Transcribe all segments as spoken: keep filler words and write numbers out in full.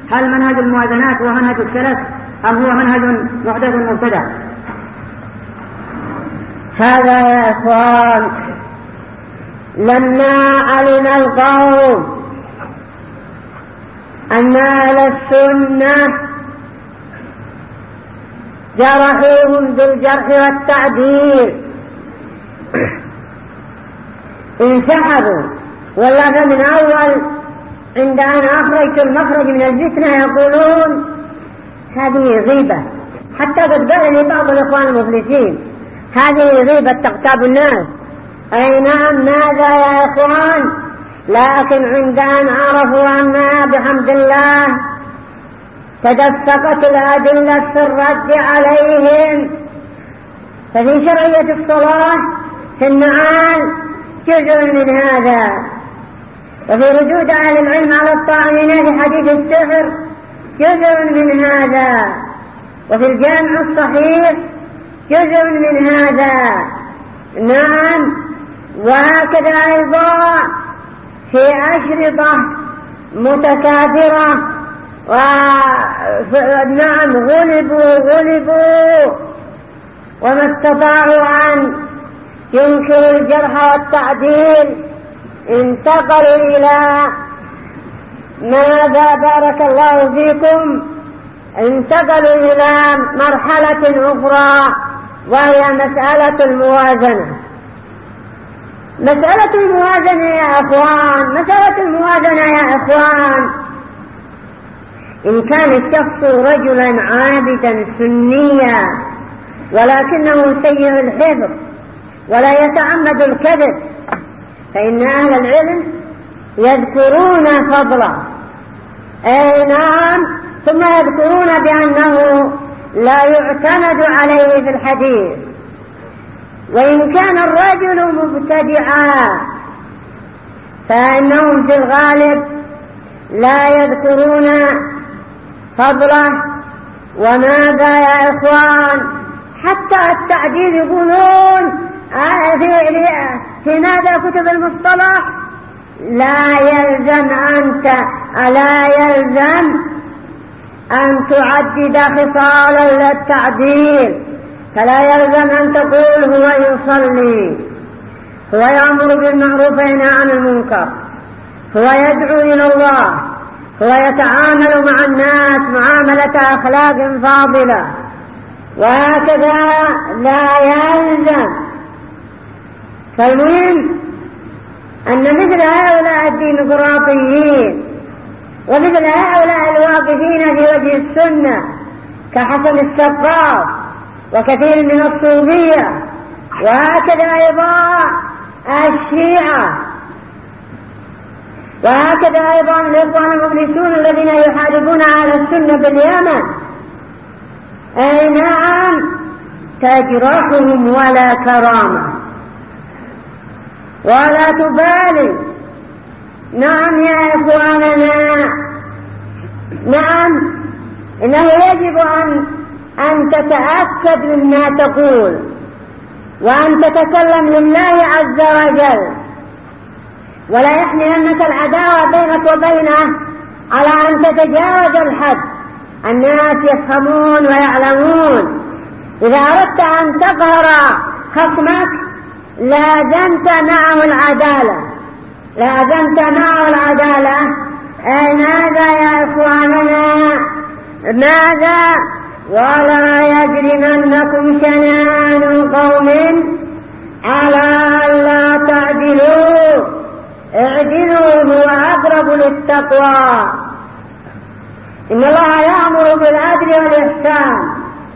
هل منهج الموازنات هو منهج السلف أم هو منهج محدث مبتدع؟ هذا يا إخوان لما علم القوم أن أهل السنة جرحوهم بالجرح والتعديل انسحبوا، والله من أول عند أن أخرجت المخرج من الفتنة يقولون هذه غيبة، حتى قد قال لي بعض الإخوان المفلسين هذه غيبة تغتاب الناس. أي نعم، ماذا يا إخوان؟ لكن عند أن عرفوا أنها بحمد الله تدفقت الأدلة في الرد عليهم، ففي شرعية الصلاة في النعال جزء من هذا، وفي ردود أهل العلم على الطاعنين في حديث السحر جزء من هذا، وفي الجامع الصحيح جزء من هذا. نعم، وهكذا أيضا في أشرطة متكاثرة، ونعم غلبوا غلبوا وما استطاعوا أن ينكروا الجرح والتعديل، انتقلوا إلى ماذا بارك الله فيكم، انتقلوا إلى مرحلة أخرى وهي مسألة الموازنة. مسألة الموازنة يا أخوان، مسألة الموازنة يا أخوان، إن كان الشخص رجلا عابدا سنيا ولكنه سيء الحفظ ولا يتعمد الكذب، فإن أهل العلم يذكرون فضله، أي نعم، ثم يذكرون بأنه لا يعتمد عليه في الحديث. وإن كان الرجل مبتدعا فإنهم في الغالب لا يذكرون فضله. وماذا يا إخوان؟ حتى التعديل يقولون في ماذا كتب المصطلح لا يلزم أنت ألا يلزم أن تعدد خصال التعديل، فلا يلزم أن تقول هو يصلي، هو يأمر بالمعروف وينهى عن المنكر، هو يدعو إلى الله، هو يتعامل مع الناس معاملة أخلاق فاضلة، وهكذا لا يلزم. فالمهم أن مثل هؤلاء الديمقراطيين ومثل هؤلاء الواقفين في وجه السنة كحسن السقاف وكثير من الصوفية، وهكذا أيضا الشيعة، وهكذا أيضا الإخوان المفلسون الذين يحاربون أهل السنة باليمن، أي نعم تجرحهم ولا كرامة ولا تبالي. نعم يا إخواننا، نعم، إنه يجب أن أن تتأكد مما تقول وأن تتكلم لله عز وجل، ولا يحملنك العداوة بينك وبينه على أن تتجاوز الحد. الناس يفهمون ويعلمون. إذا أردت أن تقهر خصمك لازمت معه العدالة، لازمت معه العدالة. أي ماذا يا إخواننا؟ ماذا؟ ولا يجرمنكم شنآن قوم على ألا تعدلوا، اعدلوا هو أقرب للتقوى، إن الله يأمر بالعدل والإحسان.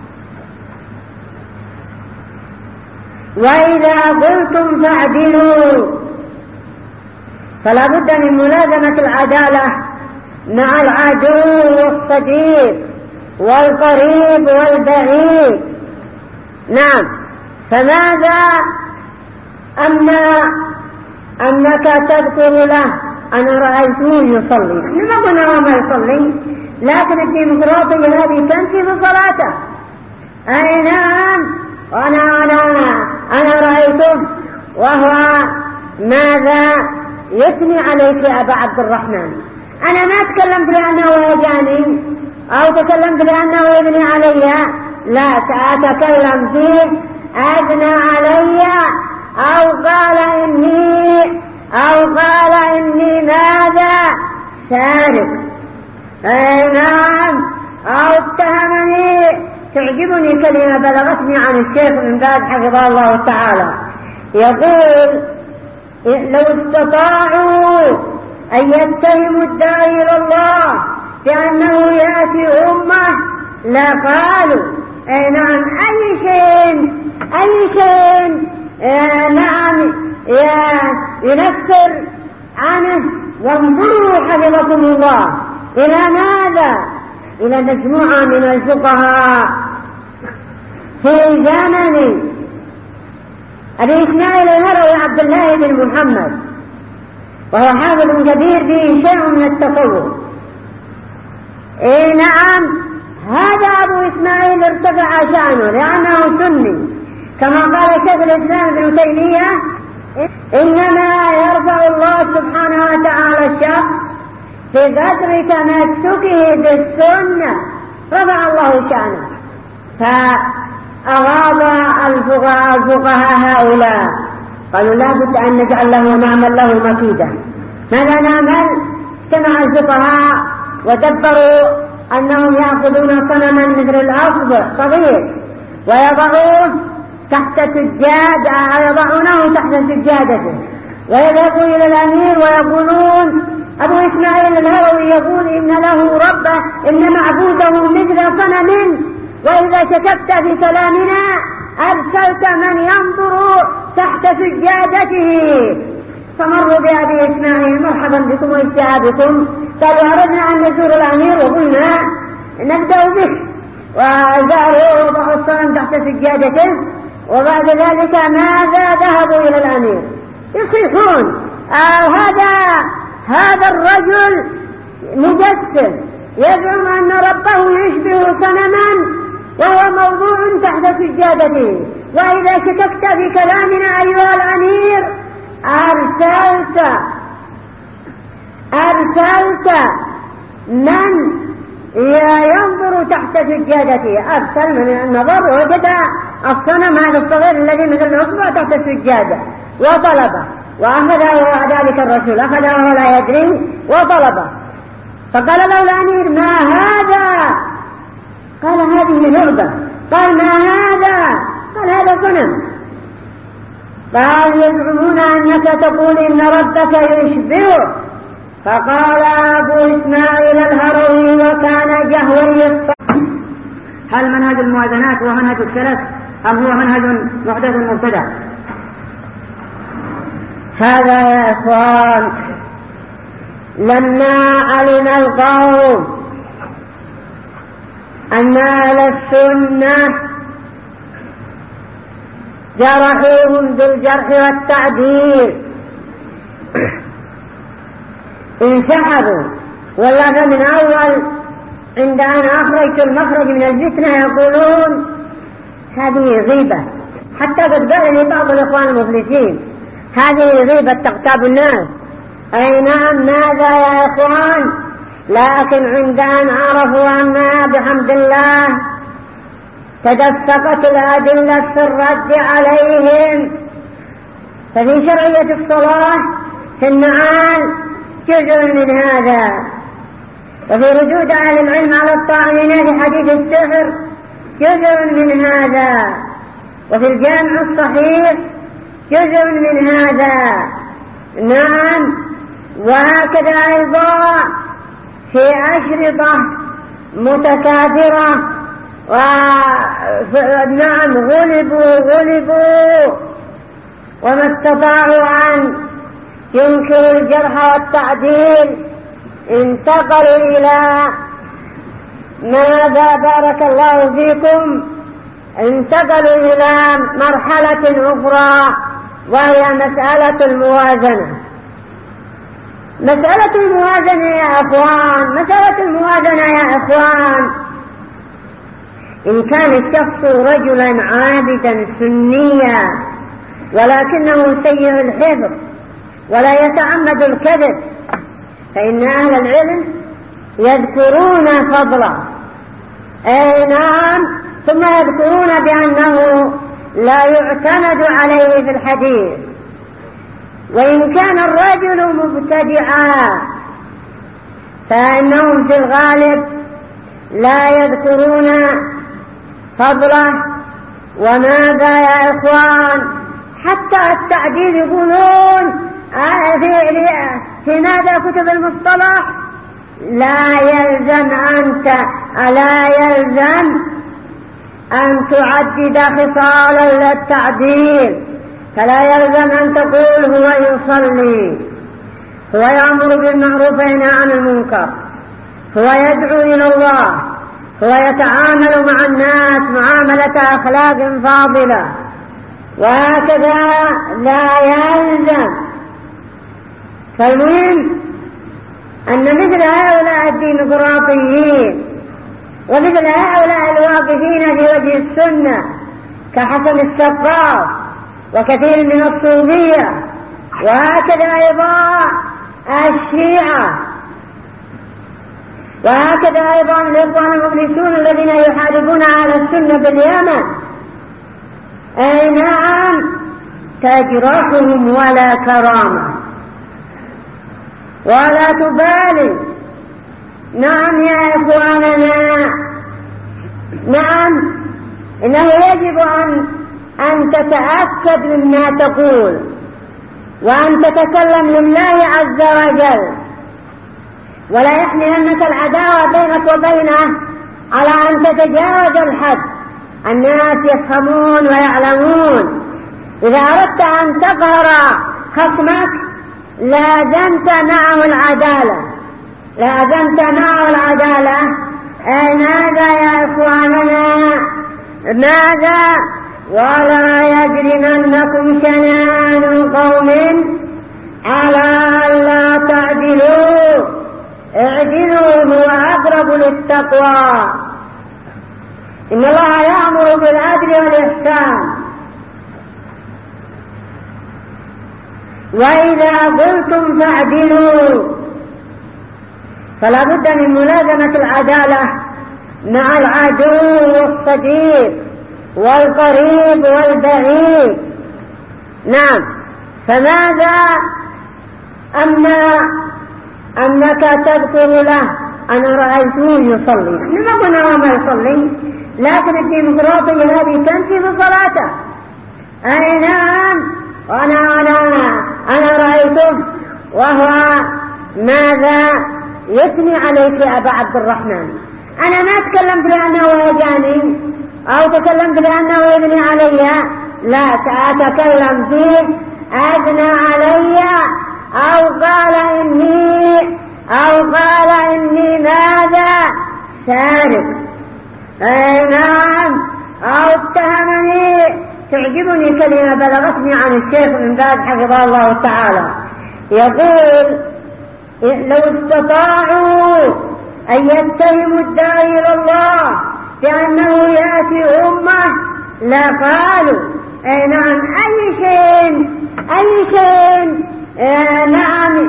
وإذا قلتم فاعدلوا، فلا بد من ملازمة العدالة مع العدو والصديق والقريب والبعيد. نعم، فماذا أما أنك تذكر له أنا رأيته يصلي، لما قلنا ما يصلي، لكن الديمقراطية هذه تنسي بصلاته. أي نعم، وأنا أنا أنا رأيته وهو ماذا يثني عليك يا أبا عبد الرحمن، أنا ما تكلمت لأنه يجاني أو تكلمت لأنه يبني علي، لا، أتكلم فيه أثنى علي أو قال إني أو قال إني ماذا سارق، أي نعم، أو اتهمني. تعجبني كلمة بلغتني عن الشيخ من بعد حفظه الله تعالى، يقول لو استطاعوا أن يتهموا الداعي إلى الله بأنه يأتي أمة لقالوا أي نعم أي شيء أي شيء آه نعم ينفر عنه. وانظروا حفظكم الله إلى ماذا؟ إلى مجموعة من الفقهاء في زمن أبي إسماعيل الهروي عبد الله بن محمد، وهو حافظ كبير فيه شيء من التصوف. إيه نعم، هذا أبو إسماعيل ارتفع شأنه لأنه سني، كما قال شيخ الإسلام ابن تيمية: إنما يرفع الله سبحانه وتعالى الشخص بقدر تمسكه بالسنة، رفع الله شأنه. فأغاض الفقهاء الفقهاء هؤلاء قالوا لا بد أن نجعل له ونعمل له مكيدا. ماذا نعمل؟ اجتمع الفقهاء ودبروا أنهم يأخذون صنما مثل الأصبع صغير ويضعوه تحت سجادة، يضعونه تحت سجادته، ويذهبوا إلى الأمير ويقولون: أبو إسماعيل الهروي يقول إن له ربه، إن معبوده مثل صنم، وإذا شككت في كلامنا أرسلت من ينظر تحت سجادته. فمروا بأبي إسماعيل: مرحبا بكم واجتهادكم. قالوا: أردنا أن نزور الأمير وقلنا نبدأ به. وزاروا وضعوا الصنم تحت سجادته، وبعد ذلك ماذا؟ ذهبوا إلى الأمير يصيحون: آه هذا هذا الرجل مجسم يزعم أن ربه يشبه صنما وهو موضوع تحت سجادته، وإذا شككت في كلامنا أيها الأمير أرسلت أرسلت من ينظر تحت سجادته. أرسل من النظر ووجد الصنم هذا الصغير الذي مثل الأصبع تحت السجادة وطلبه، وأخذه ذلك الرسول، أخذه وهو لا يدري وطلبه. فقال له الأمير: ما هذا؟ قال: هذه لعبة. قال: ما هذا؟ قال: هذا صنم. قال: يزعمون أنك تقول إن ربك يشبهه. فقال أبو إسماعيل الهروي وكان جهوري الصحيح: هل منهج الموازنات هو منهج السلف أم هو منهج محدث مبتدع؟ هذا يا إخوان لما علم القوم أن أهل السنة جرحوهم بالجرح والتعديل انسحبوا. والله من أول عند أن أخرجت المخرج من الفتنة يقولون هذه غيبة. حتى قد قال لي بعض الإخوان المفلسين: هذه غيبة تغتاب الناس. أي نعم، ماذا يا إخوان؟ لكن عند أن عرفوا أنها بحمد الله تدفقت الأدلة في الرد عليهم. ففي شرعية الصلاة في النعال جزء من هذا، وفي ردود أهل العلم على الطاعنين في حديث السحر جزء من هذا، وفي الجامع الصحيح جزء من هذا. نعم، وهكذا أيضا في أشرطة متكاثرة. ونعم، غلبوا غلبوا وما استطاعوا أن ينكروا الجرح والتعديل، انتقلوا إلى ماذا؟ بارك الله فيكم، انتقلوا إلى مرحلة أخرى وهي مسألة الموازنة. مسألة الموازنة يا أخوان، مسألة الموازنة يا أخوان، إن كان الشخص رجلا عابدا سنيا ولكنه سيء الحفظ ولا يتعمد الكذب فإن أهل العلم يذكرون فضله، أي نعم، ثم يذكرون بأنه لا يعتمد عليه في الحديث. وإن كان الرجل مبتدعا فإنهم في الغالب لا يذكرون فضله. وماذا يا إخوان؟ حتى التعديل يقولون في ماذا كتب المصطلح لا يلزم أنت ألا يلزم أن تعدد خصالا للتعديل، فلا يلزم أن تقول هو يصلي، هو يأمر بالمعروف وينهى عن المنكر، هو يدعو إلى الله، هو يتعامل مع الناس معاملة أخلاق فاضلة، وهكذا لا يلزم. فالمهم أن مثل هؤلاء الديمقراطيين ومثل هؤلاء الواقفين في وجه السنة كحسن السقاف وكثير من الصوفية، وهكذا أيضا الشيعة، وهكذا أيضا الإخوان المفلسون الذين يحاربون على السنة باليمن، أي نعم تجرحهم ولا كرامة ولا تبالي. نعم يا إخواننا، نعم إنه يجب أن أن تتأكد مما تقول وأن تتكلم لله عز وجل، ولا يحملنك العداوة بينك وبينه على أن تتجاوز الحد. الناس يفهمون ويعلمون. إذا أردت أن تقهر خصمك لازمت معه العدالة، لازمت معه العدالة. أي ماذا يا إخواننا؟ ماذا؟ ولا يجرمنكم شنآن قوم على ألا تعدلوا، اعدلوا هو أقرب للتقوى، إن الله يأمر بالعدل والإحسان. وإذا قلتم فاعدلوا، فلا بد من ملازمة العدالة مع العدو والصديق والقريب والبعيد. نعم، فماذا أما أنك تذكر له أنا رأيته يصلي، نحن ما قلنا ما يصلي، لكن الديمقراطية هذه تنفي في صلاته. أي نعم، وأنا أنا أنا رأيته وهو ماذا يثني عليك يا أبا عبد الرحمن. أنا ما تكلمت لأنه هجاني أو تكلمت لأنه يبني علي، لا، أتكلم فيه أثنى علي أو قال إني أو قال إني ماذا سارق، أي نعم، أو اتهمني. تعجبني كلمة بلغتني عن الشيخ من بعد حفظه الله تعالى، يقول لو استطاعوا أن يتهموا الداعي إلى الله بأنه يأتي أمة لقالوا. أي نعم، أي شيء أي شيء آه نعم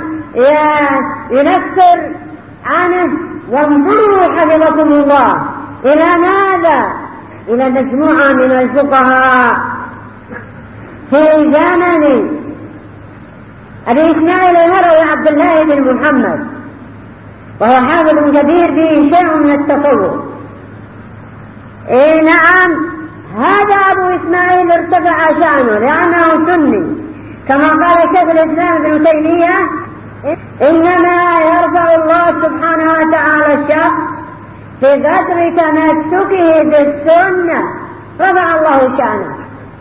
ينفر عنه. وانظروا حفظكم الله إلى ماذا؟ إلى مجموعة من الفقهاء في زمن أبي إسماعيل الهروي عبد الله بن محمد، وهو حافظ كبير به شيء من التصوف. إيه نعم، هذا أبو إسماعيل ارتفع شأنه لأنه سني، كما قال شيخ الإسلام ابن تيمية إنما يرفع الله سبحانه وتعالى الشخص بقدر تمسكه بالسنة، رفع الله شأنه.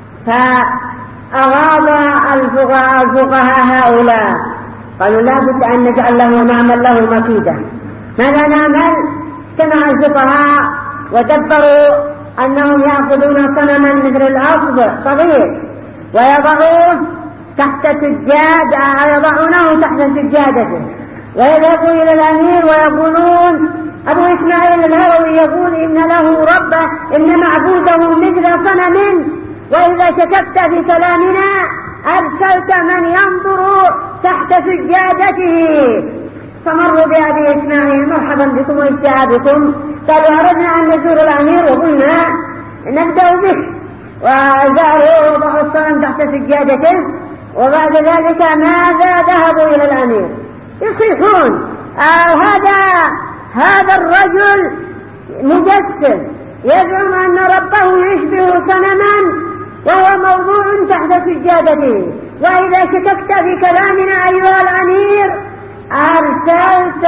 فأغاض الفقهاء الفقهاء هؤلاء قالوا لا بد أن نجعل له ونعمل له مكيدة. ماذا نعمل؟ اجتمع الفقهاء ودبروا أنهم يأخذون صنما مثل الأصبع صغير ويضعوه تحت سجادة، يضعونه تحت سجادته، ويذهبوا إلى الأمير ويقولون أبو إسماعيل الهروي يقول إن له ربه، إن معبوده مثل صنم، وإذا شككت في كلامنا أرسلت من ينظر تحت سجادته. فمروا بأبي إسماعيل مرحبا بكم واجتهادكم. قالوا أردنا أن نزور الأمير وقلنا نبدأ بك، وزاروا وضعوا الصنم تحت سجادته، وبعد ذلك ماذا ذهبوا إلى الأمير يصيحون آه هذا هذا الرجل مجسم يزعم أن ربه يشبه صنما وهو موضوع تحت سجادته، وإذا شككت في كلامنا أيها الأمير أرسلت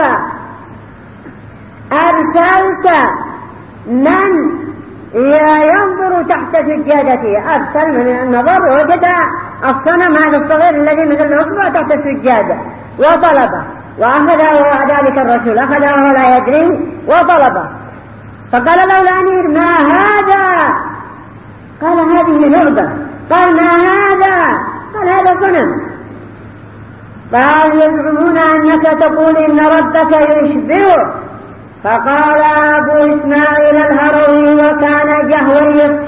أرسلت من ينظر تحت سجادته، أرسل من النظر ووجد الصنم هذا الصغير الذي مثل الأصبع تحت السجادة وطلبه، وأخذه ذلك الرسول أخذه ولا يدري وطلبه. فقال له الأمير ما هذا؟ قال هذه لعبة. قال ما هذا؟ قال هذا صنم. قال يزعمون أنك تقول إن ربك يشبهه. فقال أبو إسماعيل